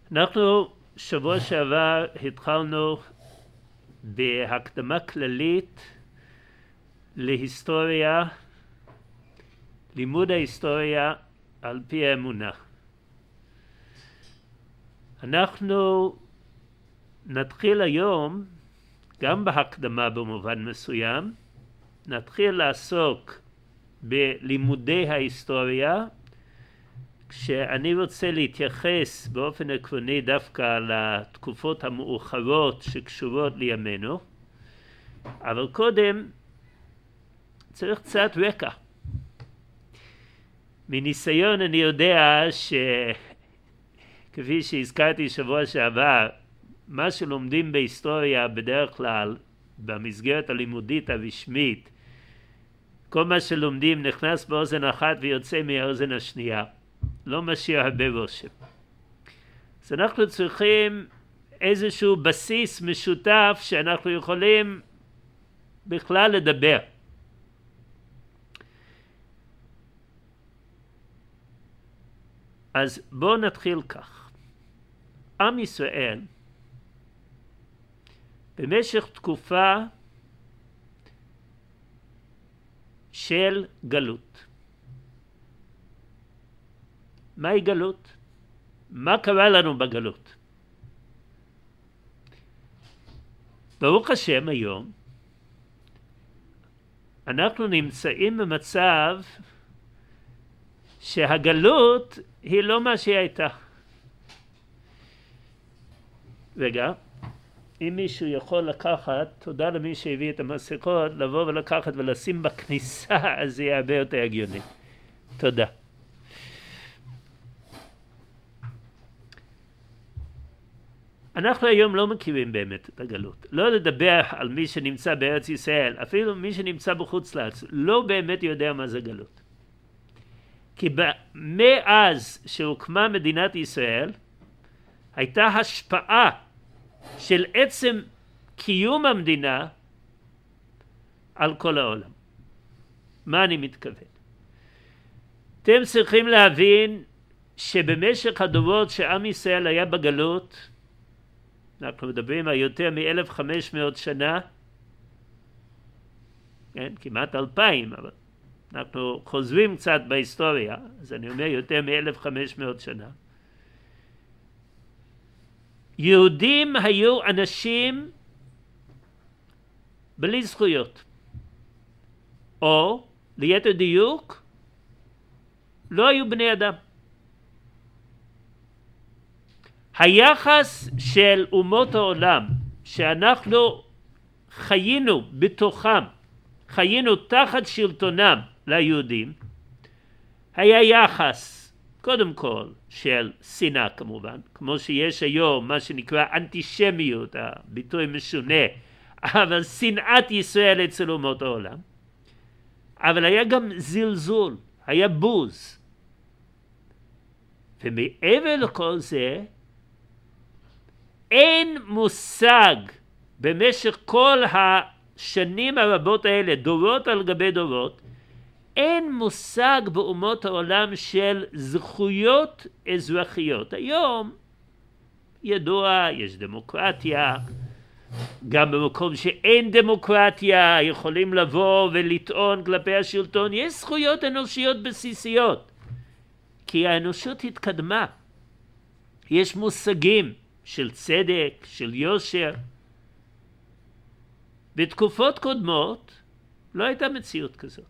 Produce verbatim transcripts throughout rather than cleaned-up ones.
אנחנו שבוע שעבר התחלנו בהקדמה כללית להיסטוריה, לימוד ההיסטוריה על פי האמונה. אנחנו נתחיל היום, גם בהקדמה במובן מסוים, נתחיל לעסוק בלימודי ההיסטוריה, כשאני רוצה להתייחס באופן עקרוני דווקא לתקופות המאוחרות שקשורות לימינו, אבל קודם צריך קצת רקע. מניסיון אני יודע שכפי שהזכרתי שבוע שעבר, מה שלומדים בהיסטוריה בדרך כלל במסגרת הלימודית הרשמית, כל מה שלומדים נכנס באוזן אחת ויוצא מהאוזן השנייה, לא משאיר הרבה רושם. אז אנחנו צריכים איזשהו בסיס משותף שאנחנו יכולים בכלל לדבר. אז בואו נתחיל כך. עם ישראל במשך תקופה של גלות. מהי גלות? מה קרה לנו בגלות? ברוך השם היום אנחנו נמצאים במצב שהגלות היא לא מה שהיא הייתה. רגע, אם מישהו יכול לקחת, תודה למי שהביא את המסכות, לבוא ולקחת ולשים בכניסה, אז זה יהיה הרבה יותר הגיוני. תודה. אנחנו היום לא מכירים באמת את הגלות. לא לדבר על מי שנמצא בארץ ישראל, אפילו מי שנמצא בחוץ לארץ, לא באמת יודע מה זה גלות. כי מאז שהוקמה מדינת ישראל, הייתה השפעה של עצם קיום המדינה על כל העולם. מה אני מתכוון? אתם צריכים להבין שבמשך הדורות שעם ישראל היה בגלות, אנחנו מדברים על יותר מ-אלף וחמש מאות שנה, כן, כמעט אלפיים, אבל אנחנו חוזרים קצת בהיסטוריה, אז אני אומר יותר מ-אלף וחמש מאות שנה. יהודים היו אנשים בלי זכויות, או ליתר דיוק, לא היו בני אדם. היחס של אומות העולם שאנחנו חיינו בתוכם, חיינו תחת שלטונם ליהודים, היה יחס קודם כל של שנאה כמובן, כמו שיש היום מה שנקרא אנטישמיות, הביטוי משונה, אבל שנאת ישראל אצל אומות העולם. אבל היה גם זלזול, היה בוז. ומעבר לכל זה, אין מושג במשך כל השנים הרבות האלה, דורות על גבי דורות, אין מושג באומות העולם של זכויות אזרחיות. היום ידוע, יש דמוקרטיה, גם במקום שאין דמוקרטיה יכולים לבוא ולטעון כלפי השלטון, יש זכויות אנושיות בסיסיות, כי האנושות התקדמה, יש מושגים של צדק, של יושר. בתקופות קודמות לא הייתה מציאות כזאת.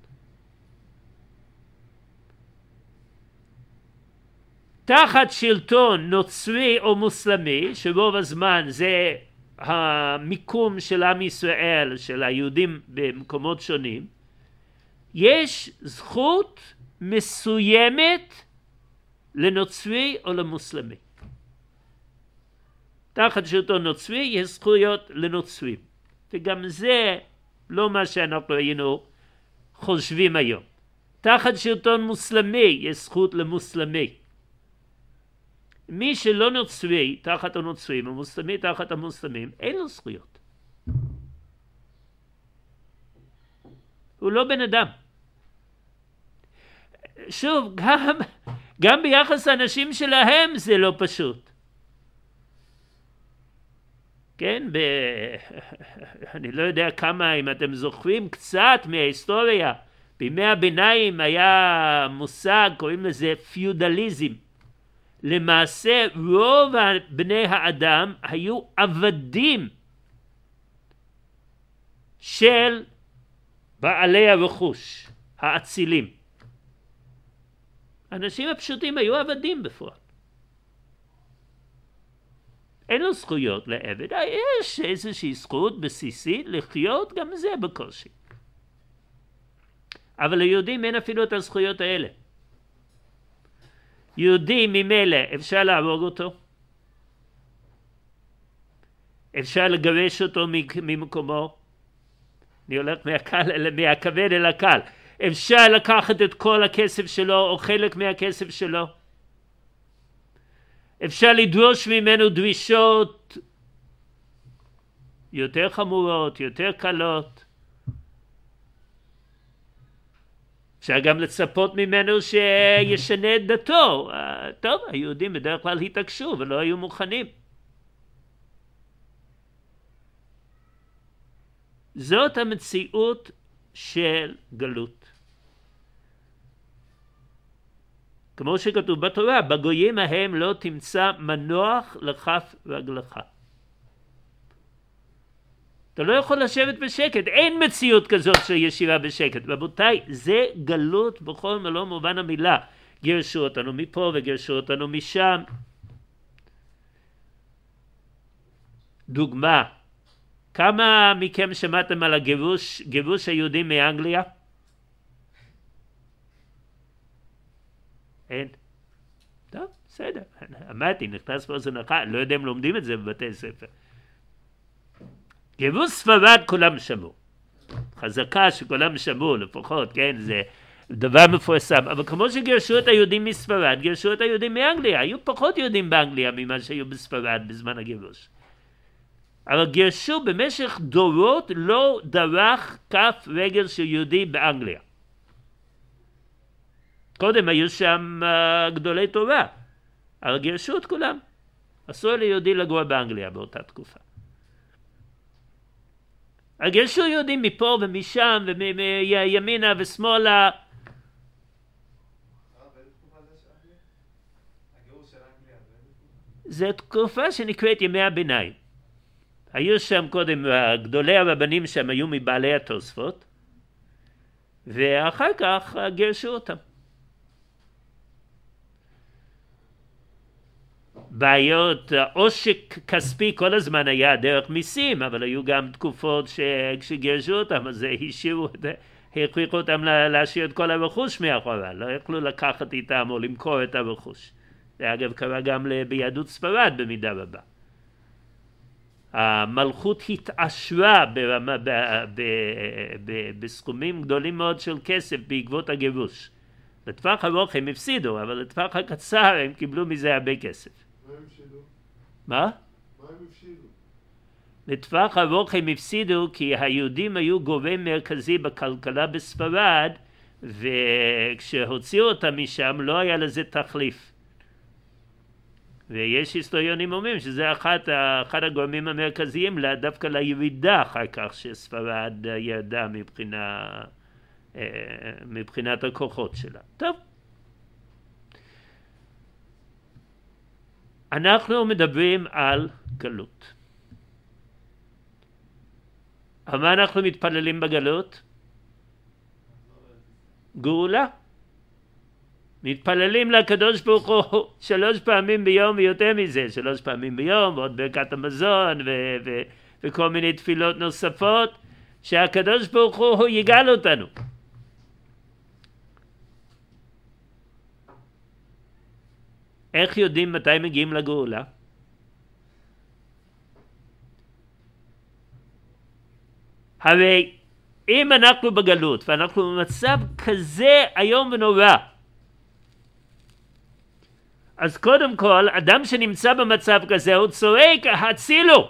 תחת שלטון נוצרי או מוסלמי, שרוב הזמן זה המיקום של עם ישראל, של היהודים במקומות שונים, יש זכות מסוימת לנוצרי או למוסלמי. תחת שלטון נוצרי יש זכויות לנוצרים. וגם זה לא מה שאנחנו היינו חושבים היום. תחת שלטון מוסלמי יש זכות למוסלמי. מי שלא נוצרי תחת הנוצרים, המוסלמי תחת המוסלמים, אין לו זכויות. הוא לא בן אדם. שוב, גם, גם ביחס לאנשים שלהם זה לא פשוט. כן, ב... אני לא יודע כמה, אם אתם זוכרים קצת מההיסטוריה, בימי הביניים היה מושג, קוראים לזה פיודליזם. למעשה רוב בני האדם היו עבדים של בעלי הרכוש, האצילים. האנשים הפשוטים היו עבדים בפועל. אין לו זכויות לעבד, יש איזושהי זכות בסיסית לחיות, גם זה בקושי. אבל ליהודים אין אפילו את הזכויות האלה. יהודי ממילא אפשר להרוג אותו, אפשר לגרש אותו ממקומו, אני הולך מהקל, מהכבד אל הקל, אפשר לקחת את כל הכסף שלו או חלק מהכסף שלו, אפשר לדרוש ממנו דרישות יותר חמורות, יותר קלות, אפשר גם לצפות ממנו שישנה את דתו. טוב, היהודים בדרך כלל התעקשו ולא היו מוכנים. זאת המציאות של גלות. כמו שכתוב בתורה, בגויים ההם לא תמצא מנוח לכף רגלך. אתה לא יכול לשבת בשקט, אין מציאות כזאת של ישיבה בשקט. רבותיי, זה גלות בכל מלוא מובן המילה. גירשו אותנו מפה וגירשו אותנו משם. דוגמה, כמה מכם שמעתם על הגירוש, גירוש היהודים מאנגליה? אין. טוב, בסדר. אמרתי, נכנס פה זה נכון, לא יודע אם לומדים את זה בבתי ספר. גירוש ספרד כולם שמעו. חזקה שכולם שמעו לפחות, כן, זה דבר מפורסם. אבל כמו שגירשו את היהודים מספרד, גירשו את היהודים מאנגליה. היו פחות יהודים באנגליה ממה שהיו בספרד בזמן הגירוש. אבל גירשו במשך דורות לא דרך כף רגל של יהודי באנגליה. קודם היו שם uh, גדולי תורה, אבל גירשו את כולם. אסור ליהודי לגור באנגליה באותה תקופה. גירשו יהודים מפה ומשם ומימינה ושמאלה. זו תקופה שנקראת ימי הביניים. היו שם קודם, גדולי הרבנים שם היו מבעלי התוספות, ואחר כך גירשו אותם. בעיות, עושק כספי כל הזמן היה דרך מיסים, אבל היו גם תקופות שכשגירשו אותם, אז השאירו, הכריחו אותם להשאיר את כל הרכוש מאחורה, לא יכלו לקחת איתם או למכור את הרכוש. זה אגב קרה גם ביהדות ספרד במידה רבה. המלכות התעשרה ברמה, ב, ב, ב, בסכומים גדולים מאוד של כסף בעקבות הגירוש. לטווח ארוך הם הפסידו, אבל לטווח הקצר הם קיבלו מזה הרבה כסף. מה הם הפסידו? מה? מה הם הפסידו? לטווח ארוך הם הפסידו כי היהודים היו גורם מרכזי בכלכלה בספרד, וכשהוציאו אותם משם לא היה לזה תחליף. ויש היסטוריונים אומרים שזה אחד, אחד הגורמים המרכזיים דווקא לירידה אחר כך שספרד ירדה מבחינה, מבחינת הכוחות שלה. טוב. אנחנו מדברים על גלות. על מה אנחנו מתפללים בגלות? גאולה. מתפללים לקדוש ברוך הוא שלוש פעמים ביום ויותר מזה, שלוש פעמים ביום ועוד ברכת המזון ו- ו- וכל מיני תפילות נוספות, שהקדוש ברוך הוא יגאל אותנו. איך יודעים מתי מגיעים לגאולה? הרי אם אנחנו בגלות ואנחנו במצב כזה היום ונורא, אז קודם כל, אדם שנמצא במצב כזה, הוא צועק, הצילו!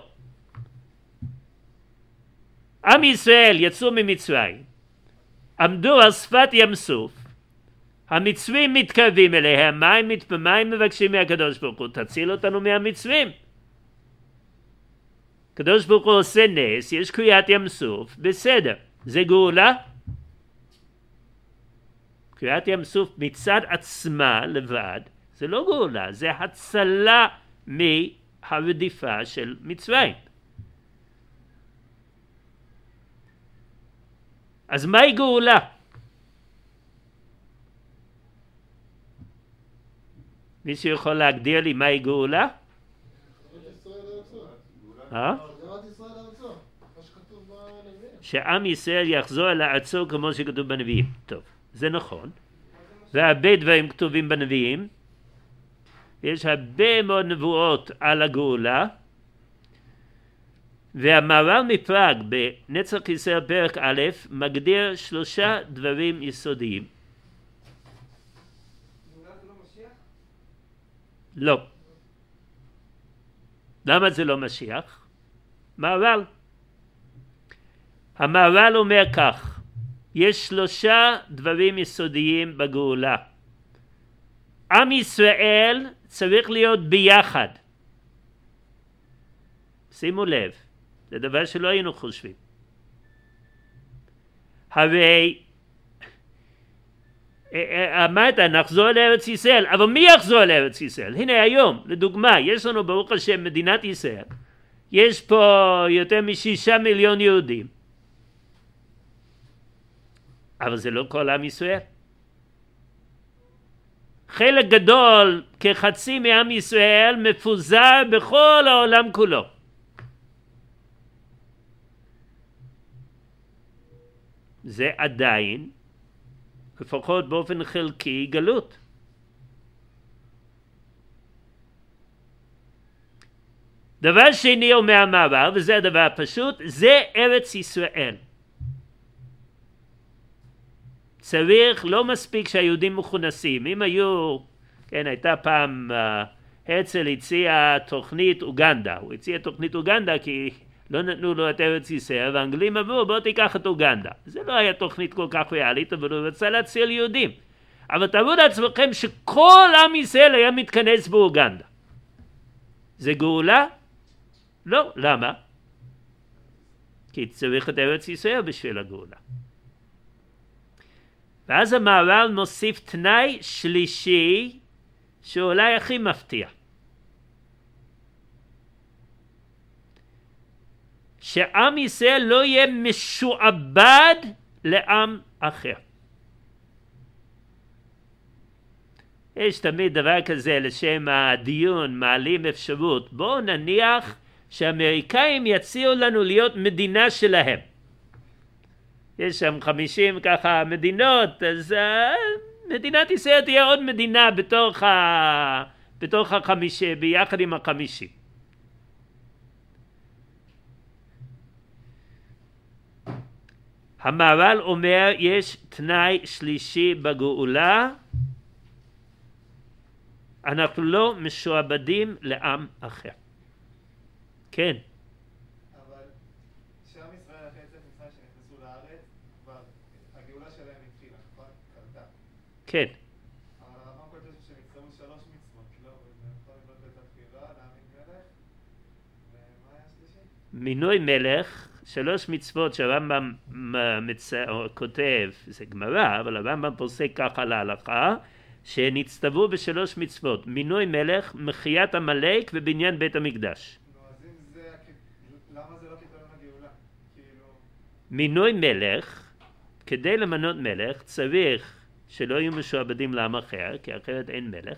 עם ישראל יצאו ממצרים, עמדו על שפת ים סוף, המצרים מתקרבים אליהם, מה הם, מה הם מבקשים מהקדוש ברוך הוא? תציל אותנו מהמצרים. קדוש ברוך הוא עושה נס, יש קריעת ים סוף, בסדר, זה גאולה? קריעת ים סוף מצד עצמה לבד, זה לא גאולה, זה הצלה מהרדיפה של מצרים. אז מהי גאולה? מישהו יכול להגדיר לי מהי גאולה? אה? שעם ישראל יחזור אל ארצו כמו שכתוב בנביאים. טוב, זה נכון. והרבה דברים כתובים בנביאים. יש הרבה מאוד נבואות על הגאולה. והמהר"ל מפראג בנצח ישראל פרק א' מגדיר שלושה דברים יסודיים. גאולה זה לא משיח? לא. למה זה לא משיח? מהר"ל. המהר"ל אומר כך, יש שלושה דברים יסודיים בגאולה. עם ישראל צריך להיות ביחד. שימו לב, זה דבר שלא היינו חושבים. הרי אמרת נחזור לארץ ישראל, אבל מי יחזור לארץ ישראל? הנה היום, לדוגמה, יש לנו ברוך השם מדינת ישראל, יש פה יותר משישה מיליון יהודים, אבל זה לא כל עם ישראל. חלק גדול, כחצי מעם ישראל, מפוזר בכל העולם כולו. זה עדיין, לפחות באופן חלקי, גלות. דבר שני אומר המהר"ל, וזה הדבר הפשוט, זה ארץ ישראל. צריך, לא מספיק שהיהודים מכונסים. אם היו, כן, הייתה פעם, uh, הרצל הציע תוכנית אוגנדה. הוא הציע תוכנית אוגנדה כי לא נתנו לו את ארץ ישראל, והאנגלים אמרו בוא תיקח את אוגנדה. זה לא היה תוכנית כל כך ריאלית, אבל הוא רצה להציל יהודים. אבל תראו לעצמכם שכל עם ישראל היה מתכנס באוגנדה. זה גאולה? לא. למה? כי צריך את ארץ ישראל בשביל הגאולה. ואז המהר"ל מוסיף תנאי שלישי שאולי הכי מפתיע. שעם ישראל לא יהיה משועבד לעם אחר. יש תמיד דבר כזה לשם הדיון, מעלים אפשרות. בואו נניח שהאמריקאים יציעו לנו להיות מדינה שלהם. יש שם חמישים ככה מדינות, אז uh, מדינת ישראל תהיה עוד מדינה בתוך, ה... בתוך החמישים, ביחד עם החמישים. המהר"ל אומר יש תנאי שלישי בגאולה, אנחנו לא משועבדים לעם אחר. כן. אבל שעם ישראל אחרי יציאת מצרים שנכנסו לארץ, כבר הגאולה שלהם התחילה, נכון? קרתה. כן. אבל הרמב"ם כותב שהם יצטרכו שלוש מצוות, לא? נכון, לבנות בית התפילה, להאמין מלך, ומה היה השלישי? מינוי מלך, שלוש מצוות שהרמב"ם מצ... כותב, זה גמרא, אבל הרמב"ם פוסק ככה להלכה, שנצטוו בשלוש מצוות, מינוי מלך, מחיית עמלק ובניין בית המקדש. נו, אז אם זה, למה זה לא קריטריון הגאולה? כאילו... מינוי מלך, כדי למנות מלך, צריך שלא יהיו משועבדים לעם אחר, כי אחרת אין מלך.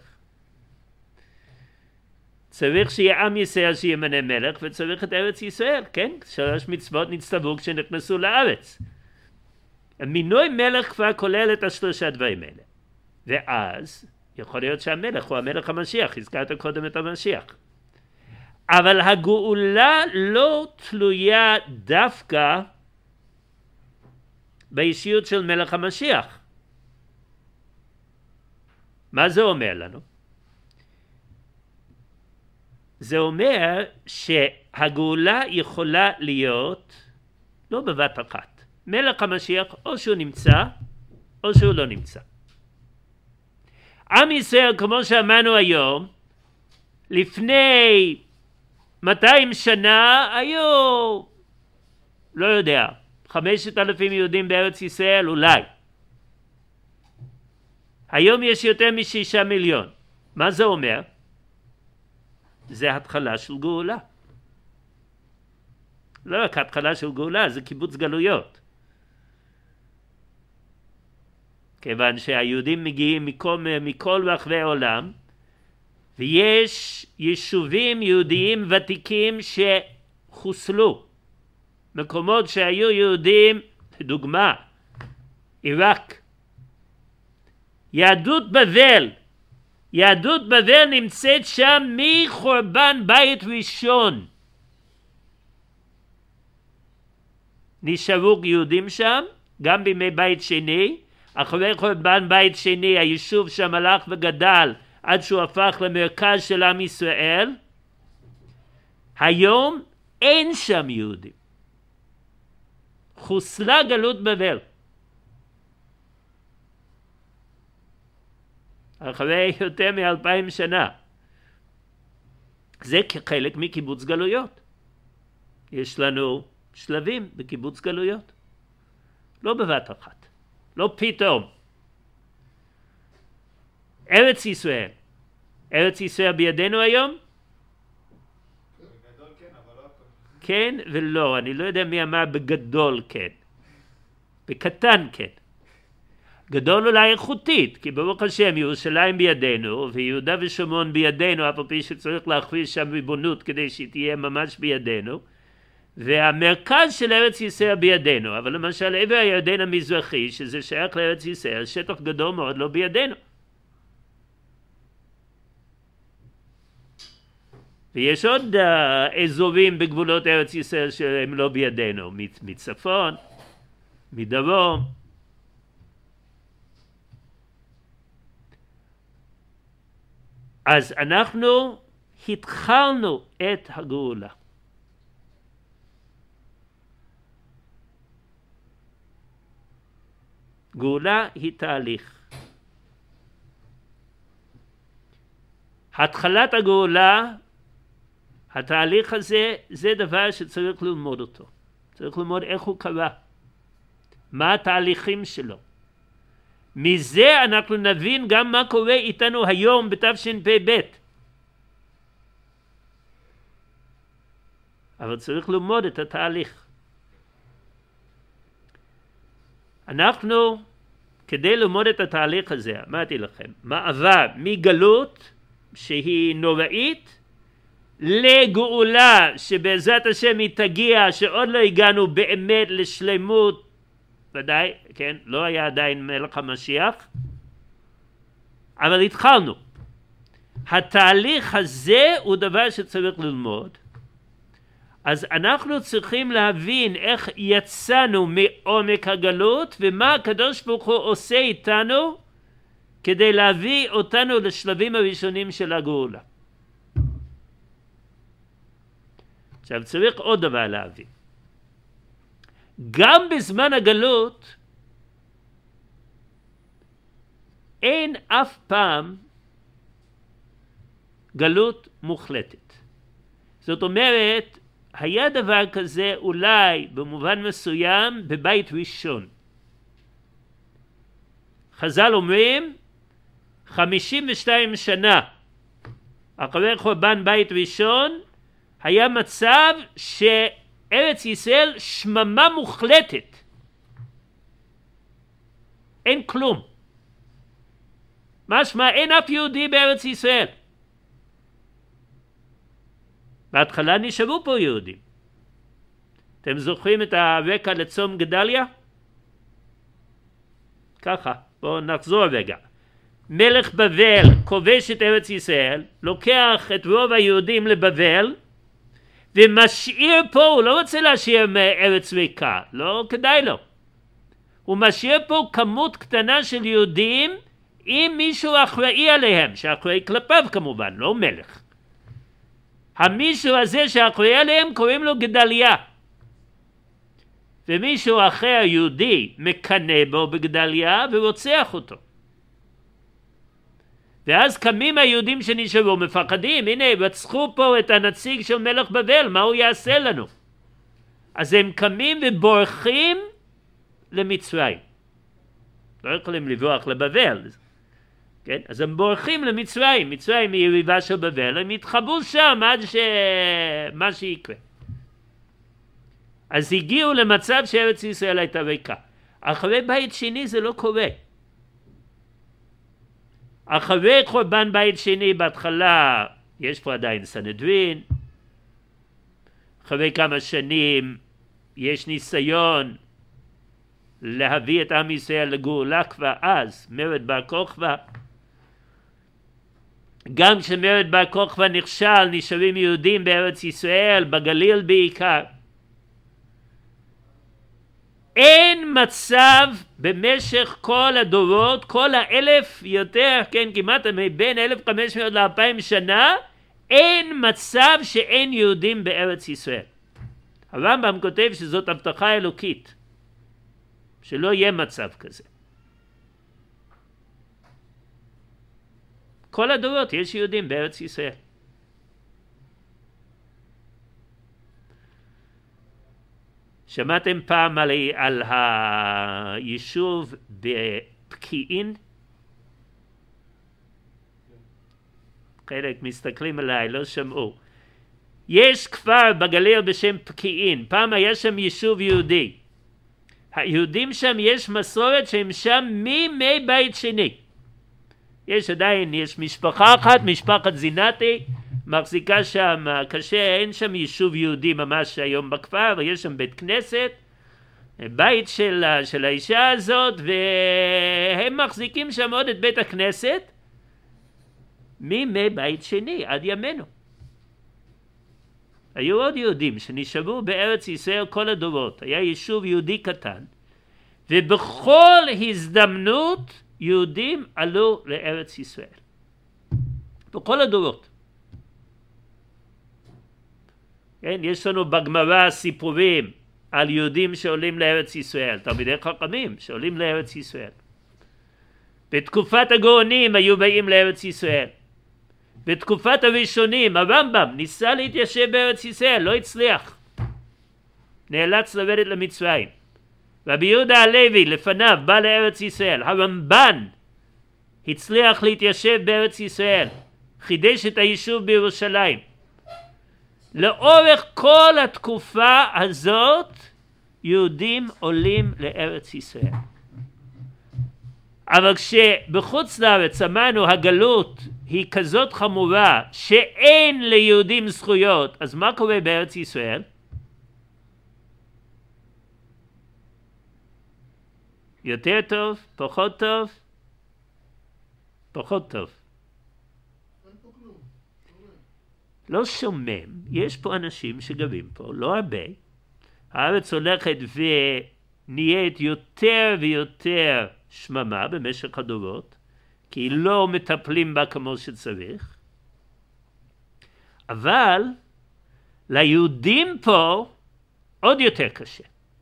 צריך שיהיה עם ישראל שימנה מלך, וצריך את ארץ ישראל, כן? שלוש מצוות נצטוו כשנכנסו לארץ. מינוי מלך כבר כולל את השלושה דברים האלה. ואז יכול להיות שהמלך הוא המלך המשיח, הזכרת קודם את המשיח. אבל הגאולה לא תלויה דווקא באישיות של מלך המשיח. מה זה אומר לנו? זה אומר שהגאולה יכולה להיות לא בבת אחת. מלך המשיח או שהוא נמצא או שהוא לא נמצא. עם ישראל, כמו שאמרנו היום, לפני מאתיים שנה היו, לא יודע, חמשת אלפים יהודים בארץ ישראל אולי. היום יש יותר משישה מיליון. מה זה אומר? זה התחלה של גאולה. לא רק התחלה של גאולה, זה קיבוץ גלויות. כיוון שהיהודים מגיעים מכל, מכל רחבי העולם, ויש יישובים יהודיים ותיקים שחוסלו. מקומות שהיו יהודים, לדוגמה, עיראק. יהדות בבל, יהדות בבל נמצאת שם מחורבן בית ראשון. נשארו יהודים שם, גם בימי בית שני. אחרי חורבן בית שני היישוב שם הלך וגדל עד שהוא הפך למרכז של עם ישראל. היום אין שם יהודים. חוסלה גלות בבל. אחרי יותר מאלפיים שנה. זה כחלק מקיבוץ גלויות. יש לנו שלבים בקיבוץ גלויות. לא בבת אחת. לא פתאום. ארץ ישראל. ארץ ישראל בידינו היום? בגדול כן, אבל לא הכל. כן ולא. אני לא יודע מי אמר בגדול כן. בקטן כן. גדול אולי איכותית, כי ברוך השם ירושלים בידינו, ויהודה ושומרון בידינו, אף על פי שצריך להכריז שם ריבונות כדי שהיא תהיה ממש בידינו, והמרכז של ארץ ישראל בידינו, אבל למשל עבר הירדן המזרחי, שזה שייך לארץ ישראל, שטח גדול מאוד לא בידינו. ויש עוד uh, אזורים בגבולות ארץ ישראל שהם לא בידינו, מצפון, מדרום. אז אנחנו התחלנו את הגאולה. גאולה היא תהליך. התחלת הגאולה, התהליך הזה, זה דבר שצריך ללמוד אותו. צריך ללמוד איך הוא קרה. מה התהליכים שלו. מזה אנחנו נבין גם מה קורה איתנו היום בתשפ"ב. אבל צריך ללמוד את התהליך. אנחנו, כדי ללמוד את התהליך הזה, אמרתי לכם, מעבר מגלות שהיא נוראית, לגאולה שבעזרת השם היא תגיע, שעוד לא הגענו באמת לשלמות, ודאי, כן, לא היה עדיין מלך המשיח, אבל התחלנו. התהליך הזה הוא דבר שצריך ללמוד. אז אנחנו צריכים להבין איך יצאנו מעומק הגלות, ומה הקדוש ברוך הוא עושה איתנו, כדי להביא אותנו לשלבים הראשונים של הגאולה. עכשיו צריך עוד דבר להבין. גם בזמן הגלות אין אף פעם גלות מוחלטת. זאת אומרת, היה דבר כזה אולי במובן מסוים בבית ראשון. חז"ל אומרים, חמישים ושתיים שנה אחרי חורבן בית ראשון, היה מצב שארץ ישראל שממה מוחלטת. אין כלום. משמע אין אף יהודי בארץ ישראל. בהתחלה נשארו פה יהודים. אתם זוכרים את הרקע לצום גדליה? ככה, בואו נחזור רגע. מלך בבל כובש את ארץ ישראל, לוקח את רוב היהודים לבבל, ומשאיר פה, הוא לא רוצה להשאיר מארץ ריקה, לא כדאי לו. הוא משאיר פה כמות קטנה של יהודים, עם מישהו אחראי עליהם, שאחראי כלפיו כמובן, לא מלך. המישהו הזה שאחראי עליהם קוראים לו גדליה. ומישהו אחר יהודי מקנא בו בגדליה ורוצח אותו. ואז קמים היהודים שנשארו מפחדים, הנה רצחו פה את הנציג של מלך בבל, מה הוא יעשה לנו? אז הם קמים ובורחים למצרים. לא יכולים לברוח לבבל, כן? אז הם בורחים למצרים, מצרים היא יריבה של בבל, הם יתחבאו שם עד שמה שיקרה. אז הגיעו למצב שארץ ישראל הייתה ריקה. אחרי בית שני זה לא קורה. אחרי חורבן בית שני בהתחלה יש פה עדיין סנהדרין, אחרי כמה שנים יש ניסיון להביא את עם ישראל לגאולה כבר אז, מרד בר כוכבא. גם כשמרד בר כוכבא נכשל נשארים יהודים בארץ ישראל, בגליל בעיקר. אין מצב במשך כל הדורות, כל האלף יותר, כן, כמעט בין אלף וחמש מאות לאלפיים שנה, אין מצב שאין יהודים בארץ ישראל. הרמב"ם כותב שזאת הבטחה אלוקית, שלא יהיה מצב כזה. כל הדורות יש יהודים בארץ ישראל. שמעתם פעם על, על היישוב בפקיעין? חלק מסתכלים עליי, לא שמעו. יש כפר בגליל בשם פקיעין, פעם היה שם יישוב יהודי. היהודים שם יש מסורת שהם שם מימי בית שני. יש עדיין, יש משפחה אחת, משפחת זינתי, מחזיקה שם, קשה, אין שם יישוב יהודי ממש היום בכפר, אבל יש שם בית כנסת, בית של, של האישה הזאת, והם מחזיקים שם עוד את בית הכנסת, מימי בית שני עד ימינו. היו עוד יהודים שנשארו בארץ ישראל כל הדורות, היה יישוב יהודי קטן, ובכל הזדמנות יהודים עלו לארץ ישראל. בכל הדורות. כן, יש לנו בגמרא סיפורים על יהודים שעולים לארץ ישראל, תלמידי חכמים שעולים לארץ ישראל. בתקופת הגאונים היו באים לארץ ישראל. בתקופת הראשונים הרמב"ם ניסה להתיישב בארץ ישראל, לא הצליח. נאלץ לרדת למצרים. רבי יהודה הלוי לפניו בא לארץ ישראל. הרמב"ן הצליח להתיישב בארץ ישראל. חידש את היישוב בירושלים. לאורך כל התקופה הזאת יהודים עולים לארץ ישראל. אבל כשבחוץ לארץ אמרנו הגלות היא כזאת חמורה שאין ליהודים זכויות, אז מה קורה בארץ ישראל? יותר טוב? פחות טוב? פחות טוב. אין פה כלום, שומם. לא שומם, יש פה אנשים שגרים פה, לא הרבה. הארץ הולכת ונהיית יותר ויותר שממה במשך הדורות, כי לא מטפלים בה כמו שצריך. אבל ליהודים פה עוד יותר קשה.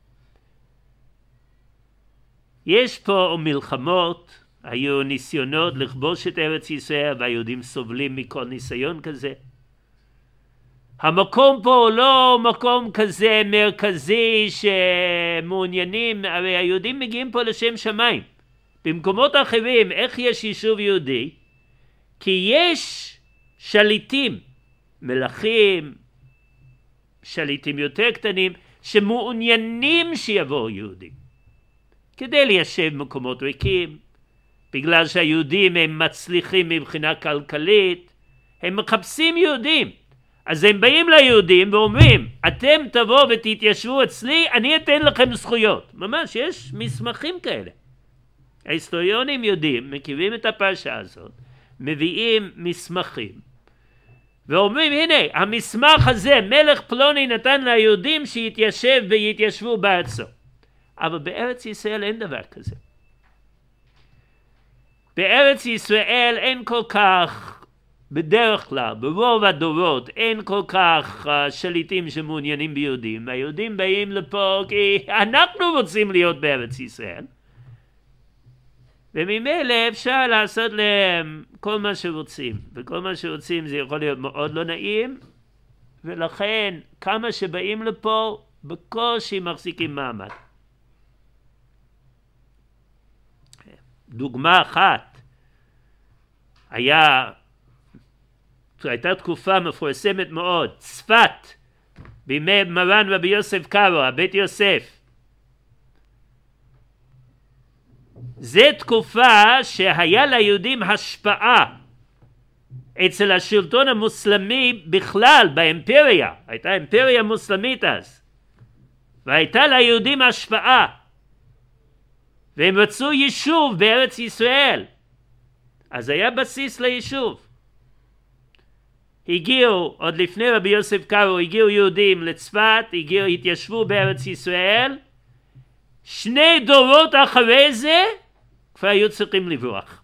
יש פה מלחמות, היו ניסיונות לכבוש את ארץ ישראל, והיהודים סובלים מכל ניסיון כזה. המקום פה הוא לא מקום כזה מרכזי שמעוניינים, הרי היהודים מגיעים פה לשם שמיים. במקומות אחרים, איך יש יישוב יהודי? כי יש שליטים, מלכים, שליטים יותר קטנים, שמעוניינים שיבואו יהודים. כדי ליישב מקומות ריקים, בגלל שהיהודים הם מצליחים מבחינה כלכלית, הם מחפשים יהודים. אז הם באים ליהודים ואומרים, אתם תבואו ותתיישבו אצלי, אני אתן לכם זכויות. ממש, יש מסמכים כאלה. ההיסטוריונים יודעים, מכירים את הפרשה הזאת, מביאים מסמכים, ואומרים, הנה, המסמך הזה, מלך פלוני נתן ליהודים שיתיישב ויתיישבו בארצו. אבל בארץ ישראל אין דבר כזה. בארץ ישראל אין כל כך, בדרך כלל, ברוב הדורות, אין כל כך uh, שליטים שמעוניינים ביהודים. היהודים באים לפה כי אנחנו רוצים להיות בארץ ישראל. וממילא אפשר לעשות להם כל מה שרוצים, וכל מה שרוצים זה יכול להיות מאוד לא נעים, ולכן כמה שבאים לפה בקושי מחזיקים מעמד. דוגמה אחת, היה, הייתה תקופה מפורסמת מאוד, צפת, בימי מרן רבי יוסף קארו, הבית יוסף. זו תקופה שהיה ליהודים השפעה אצל השלטון המוסלמי בכלל, באימפריה, הייתה אימפריה מוסלמית אז, והייתה ליהודים השפעה, והם רצו יישוב בארץ ישראל, אז היה בסיס ליישוב. הגיעו, עוד לפני רבי יוסף קארו, הגיעו יהודים לצפת, הגיעו, התיישבו בארץ ישראל, שני דורות אחרי זה, כבר היו צריכים לברוח.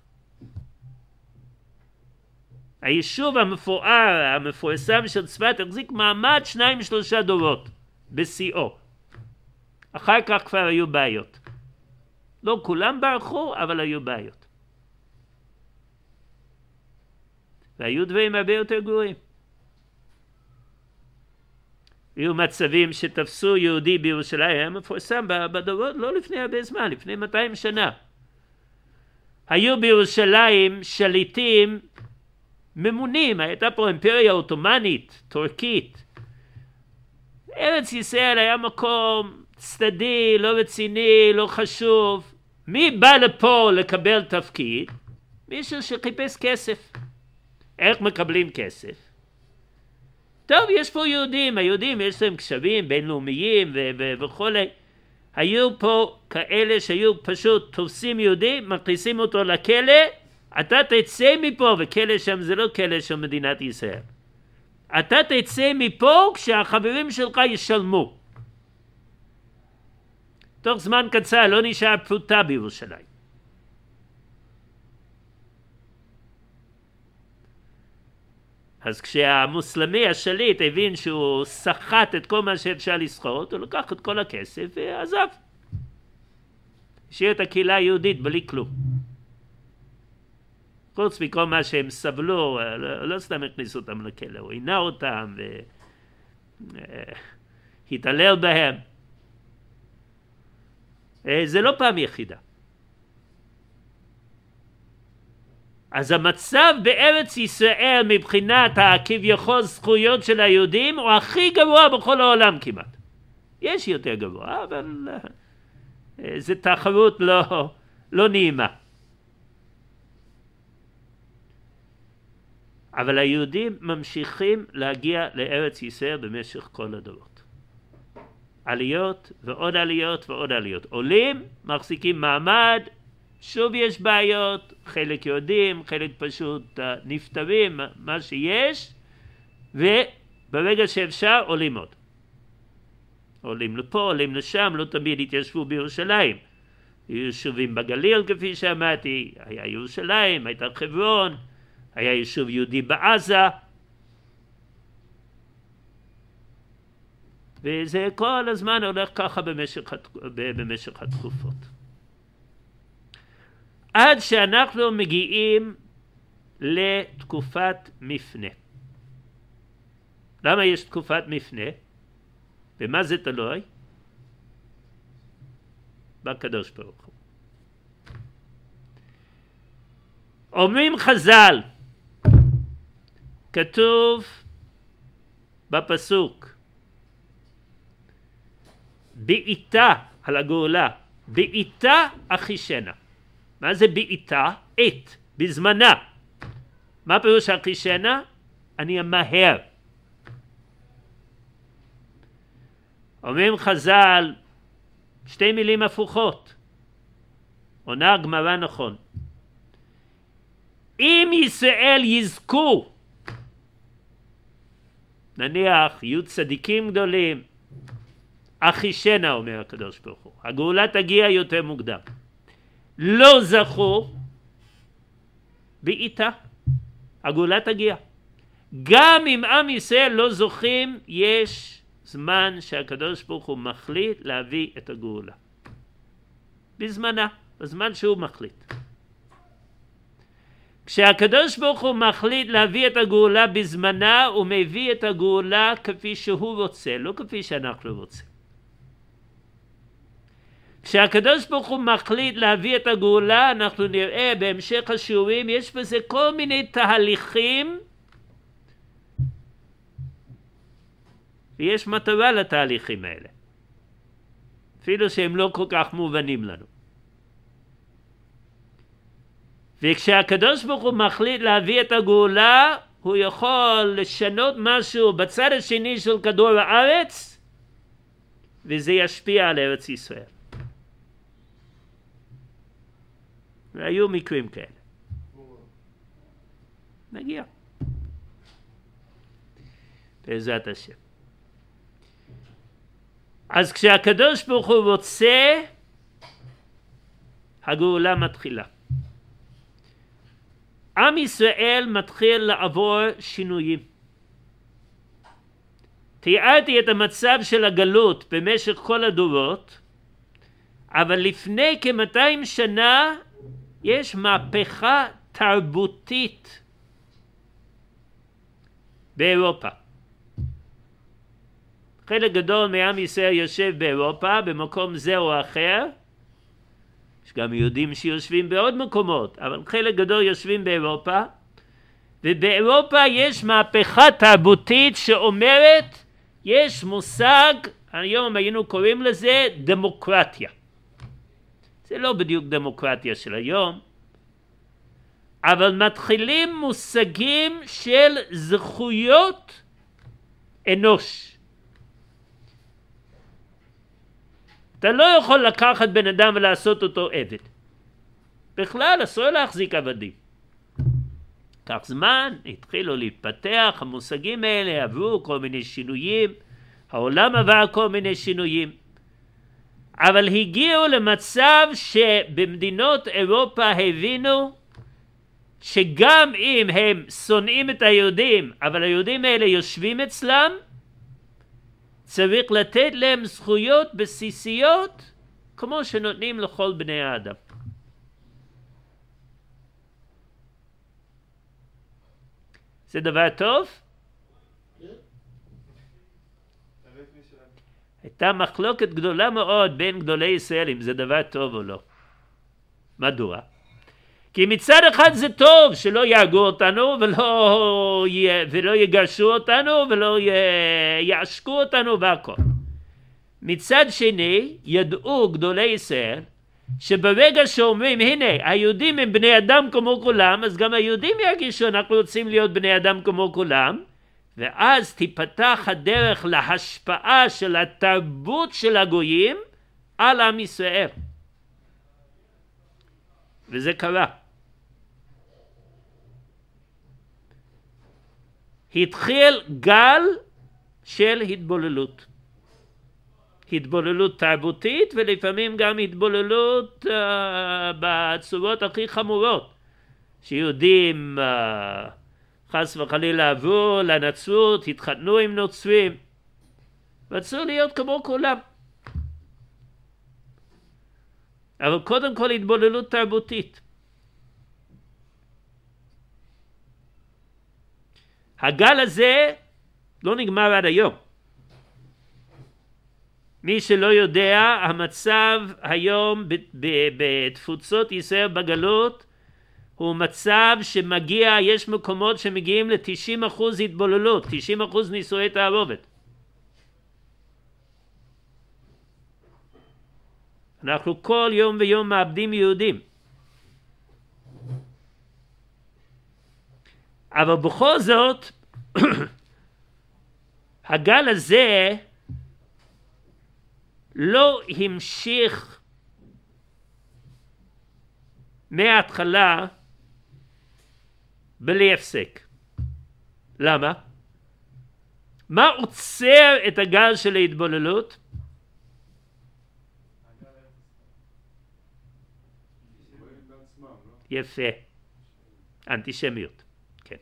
היישוב המפואר, המפורסם של צפת, החזיק מעמד שניים שלושה דורות, בשיאו. אחר כך כבר היו בעיות. לא כולם ברחו, אבל היו בעיות. והיו דברים הרבה יותר גרועים. היו מצבים שתפסו יהודי בירושלים, היה מפורסם בדורות, לא לפני הרבה זמן, לפני מאתיים שנה. היו בירושלים שליטים ממונים, הייתה פה אימפריה אוטומנית, טורקית. ארץ ישראל היה מקום צדדי, לא רציני, לא חשוב. מי בא לפה לקבל תפקיד? מישהו שחיפש כסף. איך מקבלים כסף? טוב, יש פה יהודים, היהודים יש להם קשרים בינלאומיים וכל. היו פה כאלה שהיו פשוט תופסים יהודי, מכניסים אותו לכלא, אתה תצא מפה, וכלא שם זה לא כלא של מדינת ישראל. אתה תצא מפה כשהחברים שלך ישלמו. תוך זמן קצר לא נשאר פרוטה בירושלים. אז כשהמוסלמי השליט הבין שהוא סחט את כל מה שאפשר לסחוט, הוא לקח את כל הכסף ועזב. השאיר את הקהילה היהודית בלי כלום. חוץ מכל מה שהם סבלו, לא, לא סתם הכניסו אותם לכלא, הוא עינה אותם והתעלל בהם. זה לא פעם יחידה. אז המצב בארץ ישראל מבחינת הכביכול זכויות של היהודים הוא הכי גבוה בכל העולם כמעט. יש יותר גבוה, אבל זה תחרות לא, לא נעימה. אבל היהודים ממשיכים להגיע לארץ ישראל במשך כל הדורות. עליות ועוד עליות ועוד עליות. עולים, מחזיקים מעמד, שוב יש בעיות, חלק יודעים, חלק פשוט נפטרים, מה שיש, וברגע שאפשר עולים עוד. עולים לפה, עולים לשם, לא תמיד התיישבו בירושלים. היו יישובים בגליל כפי שאמרתי, היה ירושלים, הייתה חברון, היה יישוב יהודי בעזה, וזה כל הזמן הולך ככה במשך, במשך התקופות. עד שאנחנו מגיעים לתקופת מפנה. למה יש תקופת מפנה? ומה זה תלוי? בקדוש ברוך הוא. אומרים חז"ל, כתוב בפסוק, בעיתה על הגאולה, בעיתה אחישנה. מה זה בעיתה? עת, בזמנה. מה פירוש אחישנה? אני אמהר. אומרים חז"ל, שתי מילים הפוכות. עונה הגמרא נכון. אם ישראל יזכו, נניח יהיו צדיקים גדולים, אחישנה אומר הקדוש ברוך הוא, הגאולה תגיע יותר מוקדם. לא זכו, בעיתה, הגאולה תגיע. גם אם עם ישראל לא זוכים, יש זמן שהקדוש ברוך הוא מחליט להביא את הגאולה. בזמנה, בזמן שהוא מחליט. כשהקדוש ברוך הוא מחליט להביא את הגאולה בזמנה, הוא מביא את הגאולה כפי שהוא רוצה, לא כפי שאנחנו רוצים. כשהקדוש ברוך הוא מחליט להביא את הגאולה, אנחנו נראה בהמשך השיעורים, יש בזה כל מיני תהליכים, ויש מטרה לתהליכים האלה, אפילו שהם לא כל כך מובנים לנו. וכשהקדוש ברוך הוא מחליט להביא את הגאולה, הוא יכול לשנות משהו בצד השני של כדור הארץ, וזה ישפיע על ארץ ישראל. והיו מקרים כאלה. נגיע. בעזרת השם. אז כשהקדוש ברוך הוא רוצה, הגאולה מתחילה. עם ישראל מתחיל לעבור שינויים. תיארתי את המצב של הגלות במשך כל הדורות, אבל לפני כ-מאתיים שנה יש מהפכה תרבותית באירופה. חלק גדול מעם ישראל יושב באירופה, במקום זה או אחר. יש גם יהודים שיושבים בעוד מקומות, אבל חלק גדול יושבים באירופה. ובאירופה יש מהפכה תרבותית שאומרת, יש מושג, היום היינו קוראים לזה דמוקרטיה. זה לא בדיוק דמוקרטיה של היום, אבל מתחילים מושגים של זכויות אנוש. אתה לא יכול לקחת בן אדם ולעשות אותו עבד. בכלל אסור להחזיק עבדים. כך זמן, התחילו להתפתח, המושגים האלה עברו כל מיני שינויים, העולם עבר כל מיני שינויים, אבל הגיעו למצב שבמדינות אירופה הבינו שגם אם הם שונאים את היהודים, אבל היהודים האלה יושבים אצלם, צריך לתת להם זכויות בסיסיות כמו שנותנים לכל בני האדם. זה דבר טוב? הייתה מחלוקת גדולה מאוד בין גדולי ישראל אם זה דבר טוב או לא. מדוע? כי מצד אחד זה טוב שלא יהרגו אותנו ולא, ולא יגרשו אותנו ולא יעשקו אותנו והכל. מצד שני ידעו גדולי ישראל שברגע שאומרים הנה היהודים הם בני אדם כמו כולם, אז גם היהודים ירגישו אנחנו רוצים להיות בני אדם כמו כולם, ואז תיפתח הדרך להשפעה של התרבות של הגויים על עם ישראל. וזה קרה. התחיל גל של התבוללות. התבוללות תרבותית ולפעמים גם התבוללות uh, בצורות הכי חמורות. שיהודים uh, חס וחלילה עברו לנצרות, התחתנו עם נוצרים. רצו להיות כמו כולם. אבל קודם כל התבוללות תרבותית. הגל הזה לא נגמר עד היום. מי שלא יודע, המצב היום בתפוצות ישראל בגלות הוא מצב שמגיע, יש מקומות שמגיעים ל-תשעים אחוז התבוללות, תשעים אחוז נישואי תערובת. אנחנו כל יום ויום מאבדים יהודים. אבל בכל זאת, הגל הזה לא המשיך מההתחלה בלי הפסק. למה? מה עוצר את הגל של ההתבוללות? יפה. אנטישמיות. כן.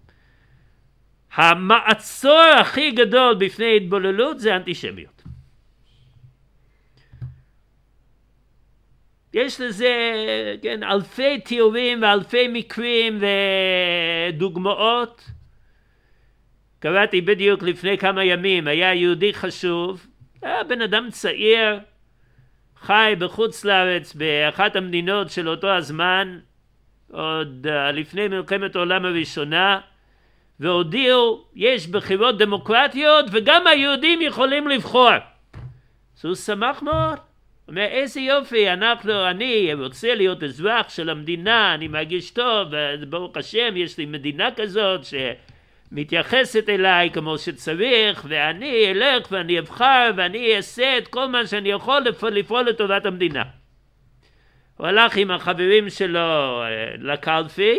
המעצור הכי גדול בפני התבוללות זה אנטישמיות. יש לזה, כן, אלפי תיאורים ואלפי מקרים ודוגמאות. קראתי בדיוק לפני כמה ימים, היה יהודי חשוב, היה בן אדם צעיר, חי בחוץ לארץ באחת המדינות של אותו הזמן, עוד לפני מלחמת העולם הראשונה, והודיעו, יש בחירות דמוקרטיות וגם היהודים יכולים לבחור. אז הוא שמח מאוד. הוא אומר, איזה יופי, אנחנו, אני רוצה להיות אזרח של המדינה, אני מרגיש טוב, וברוך השם, יש לי מדינה כזאת שמתייחסת אליי כמו שצריך, ואני אלך ואני אבחר ואני אעשה את כל מה שאני יכול לפעול לטובת המדינה. הוא הלך עם החברים שלו לקלפי,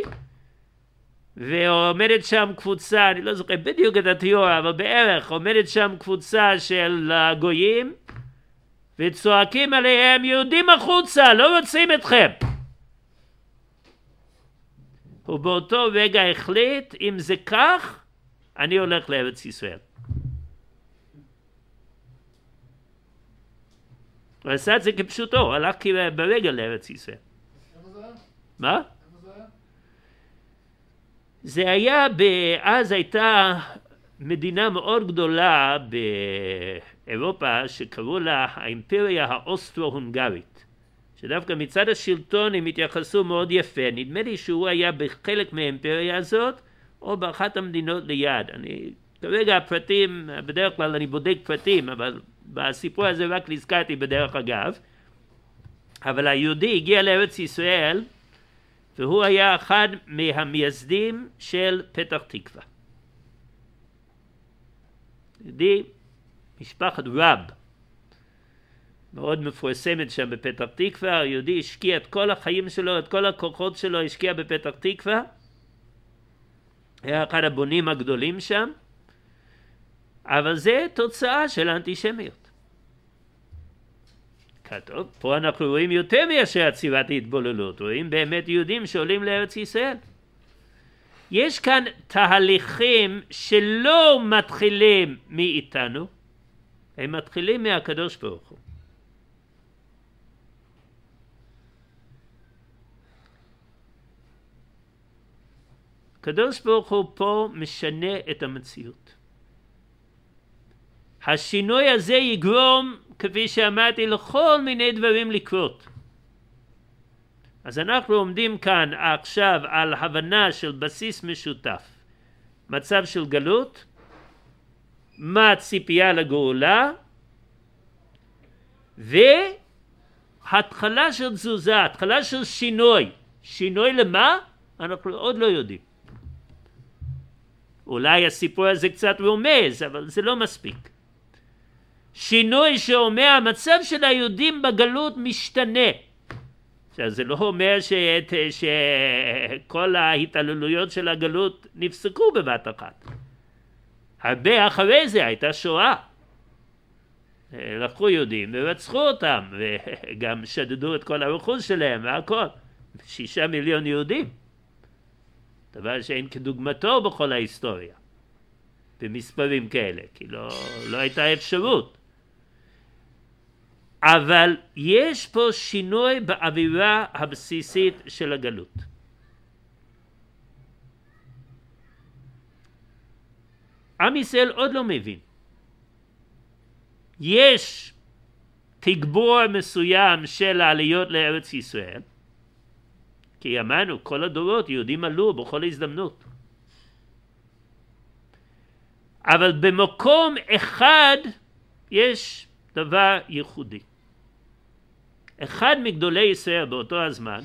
ועומדת שם קבוצה, אני לא זוכר בדיוק את התיאור, אבל בערך עומדת שם קבוצה של גויים, וצועקים עליהם, יהודים החוצה, לא רוצים אתכם. ובאותו רגע החליט, אם זה כך, אני הולך לארץ ישראל. הוא עשה את זה כפשוטו, הוא הלך ברגע לארץ ישראל. איפה זה היה? מה? איפה זה היה? זה היה, אז הייתה מדינה מאוד גדולה באירופה שקראו לה האימפריה האוסטרו-הונגרית, שדווקא מצד השלטון הם התייחסו מאוד יפה. נדמה לי שהוא היה בחלק מהאימפריה הזאת או באחת המדינות ליד. אני כרגע הפרטים, בדרך כלל אני בודק פרטים, אבל בסיפור הזה רק נזכרתי בדרך אגב. אבל היהודי הגיע לארץ ישראל והוא היה אחד מהמייסדים של פתח תקווה. יהודי, משפחת רב, מאוד מפורסמת שם בפתח תקווה. היהודי השקיע את כל החיים שלו, את כל הכוחות שלו, השקיע בפתח תקווה. היה אחד הבונים הגדולים שם, אבל זה תוצאה של האנטישמיות. טוב, פה אנחנו רואים יותר מאשר עצירת ההתבוללות, רואים באמת יהודים שעולים לארץ ישראל. יש כאן תהליכים שלא מתחילים מאיתנו, הם מתחילים מהקדוש ברוך הוא. הקדוש ברוך הוא פה משנה את המציאות. השינוי הזה יגרום, כפי שאמרתי, לכל מיני דברים לקרות. אז אנחנו עומדים כאן עכשיו על הבנה של בסיס משותף. מצב של גלות, מה הציפייה לגאולה, והתחלה של תזוזה, התחלה של שינוי. שינוי למה? אנחנו עוד לא יודעים. אולי הסיפור הזה קצת רומז, אבל זה לא מספיק. שינוי שאומר המצב של היהודים בגלות משתנה. זה לא אומר שאת, שכל ההתעללויות של הגלות נפסקו בבת אחת. הרבה אחרי זה הייתה שואה. לקחו יהודים ורצחו אותם וגם שדדו את כל הרכוש שלהם והכל. שישה מיליון יהודים. דבר שאין כדוגמתו בכל ההיסטוריה. במספרים כאלה, כי לא, לא הייתה אפשרות. אבל יש פה שינוי באווירה הבסיסית של הגלות. עם ישראל עוד לא מבין. יש תגבור מסוים של העליות לארץ ישראל, כי אמרנו, כל הדורות יהודים עלו בכל הזדמנות. אבל במקום אחד יש דבר ייחודי. אחד מגדולי ישראל באותו הזמן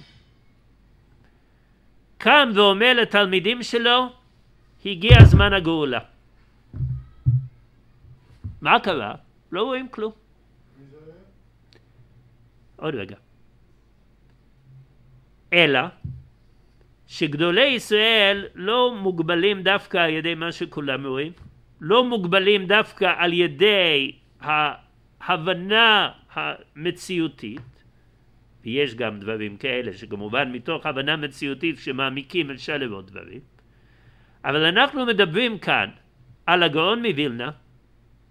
קם ואומר לתלמידים שלו, הגיע זמן הגאולה. מה קרה? לא רואים כלום. עוד רגע. אלא שגדולי ישראל לא מוגבלים דווקא על ידי מה שכולם רואים, לא מוגבלים דווקא על ידי ההבנה המציאותית, ויש גם דברים כאלה שכמובן מתוך הבנה מציאותית שמעמיקים אפשר לראות דברים, אבל אנחנו מדברים כאן על הגאון מווילנה,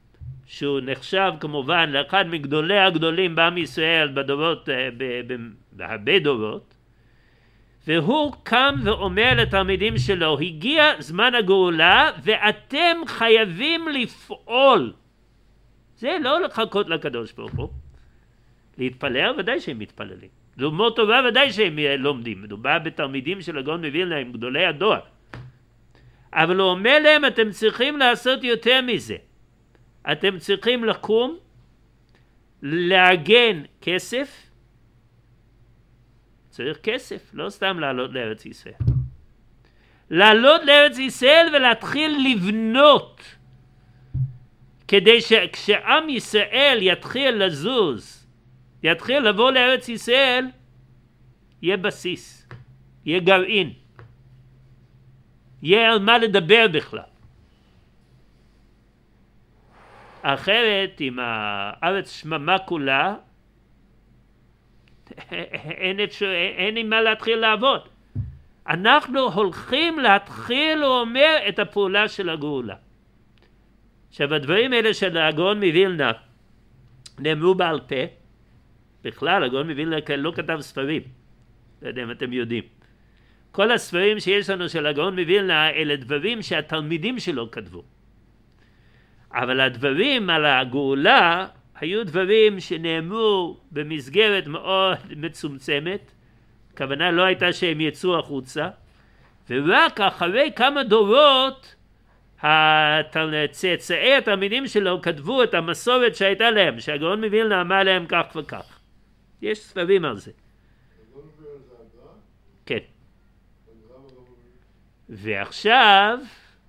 שהוא נחשב כמובן לאחד מגדולי הגדולים בעם ישראל בדורות, בהרבה דורות, והוא קם ואומר לתלמידים שלו, הגיע זמן הגאולה ואתם חייבים לפעול. זה לא לחכות לקדוש ברוך הוא. להתפלל ודאי שהם מתפללים. ללמוד תורה ודאי שהם לומדים. מדובר בתלמידים של הגאון מווילנה הם גדולי הדור. אבל הוא אומר להם אתם צריכים לעשות יותר מזה. אתם צריכים לקום, לארגן כסף, צריך כסף, לא סתם לעלות לארץ ישראל. לעלות לארץ ישראל ולהתחיל לבנות, כדי שכשעם ישראל יתחיל לזוז, יתחיל לבוא לארץ ישראל, יהיה בסיס, יהיה גרעין, יהיה על מה לדבר בכלל. אחרת, אם הארץ שממה כולה, אין, אפשר, אין עם מה להתחיל לעבוד. אנחנו הולכים להתחיל, הוא אומר, את הפעולה של הגאולה. עכשיו, הדברים האלה של הגאון מווילנה נאמרו בעל פה. בכלל, הגאון מווילנה לא כתב ספרים. לא יודע אם אתם יודעים. כל הספרים שיש לנו של הגאון מווילנה, אלה דברים שהתלמידים שלו כתבו. אבל הדברים על הגאולה, היו דברים שנאמרו במסגרת מאוד מצומצמת, הכוונה לא הייתה שהם יצאו החוצה, ורק אחרי כמה דורות צאצאי התלמידים שלו כתבו את המסורת שהייתה להם, שהגאון מווילנה אמר להם כך וכך. יש ספרים על זה. כן. ועכשיו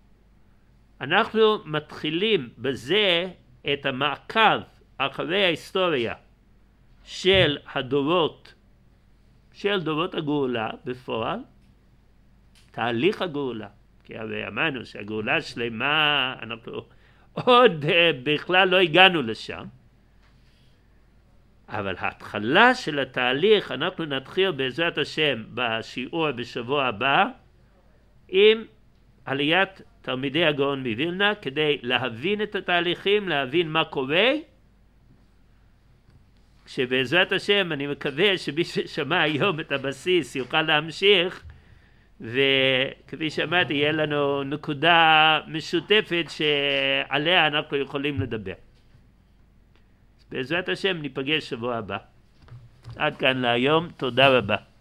אנחנו מתחילים בזה את המעקב אחרי ההיסטוריה של הדורות, של דורות הגאולה בפועל, תהליך הגאולה, כי הרי אמרנו שהגאולה שלמה, אנחנו עוד בכלל לא הגענו לשם, אבל ההתחלה של התהליך אנחנו נתחיל בעזרת השם בשיעור בשבוע הבא, עם עליית תלמידי הגאון מווילנה, כדי להבין את התהליכים, להבין מה קורה, שבעזרת השם אני מקווה שמי ששמע היום את הבסיס יוכל להמשיך, וכפי שאמרתי יהיה לנו נקודה משותפת שעליה אנחנו יכולים לדבר. בעזרת השם ניפגש שבוע הבא. עד כאן להיום, תודה רבה.